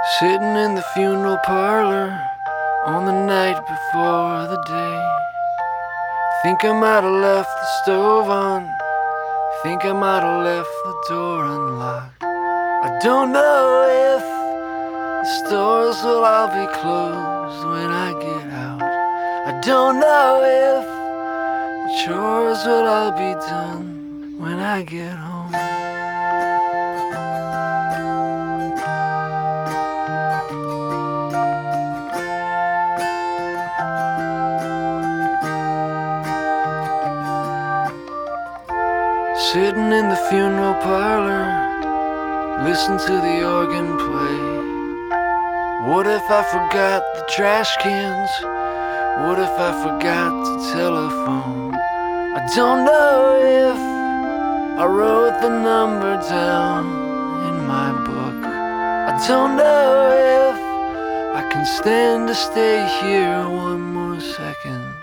Sitting in the funeral parlor on the night before the day. Think I might have left the stove on. Think I might have left the door unlocked. I don't know if the stores will all be closed when I get out. I don't know if the chores will all be done when I get home. Sitting in the funeral parlor, listen to the organ play. What if I forgot the trash cans? What if I forgot the telephone? I don't know if I wrote the number down in my book. I don't know if I can stand to stay here one more second.